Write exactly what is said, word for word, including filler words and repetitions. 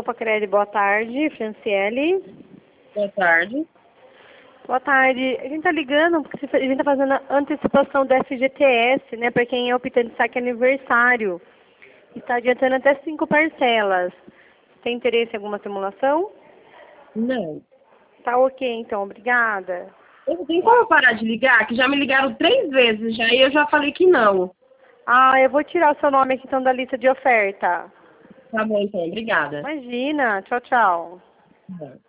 Pacrelli, boa tarde. Franciele. Boa tarde. Boa tarde. A gente tá ligando porque a gente tá fazendo a antecipação do F G T S, né? Para quem é optante de saque aniversário. Está adiantando até cinco parcelas. Tem interesse em alguma simulação? Não. Tá ok, então. Obrigada. Tem como eu parar de ligar? Que já me ligaram três vezes já e eu já falei que não. Ah, eu vou tirar o seu nome aqui então da lista de oferta. Tá bom, então. Obrigada. Imagina. Tchau, tchau. Tá bom.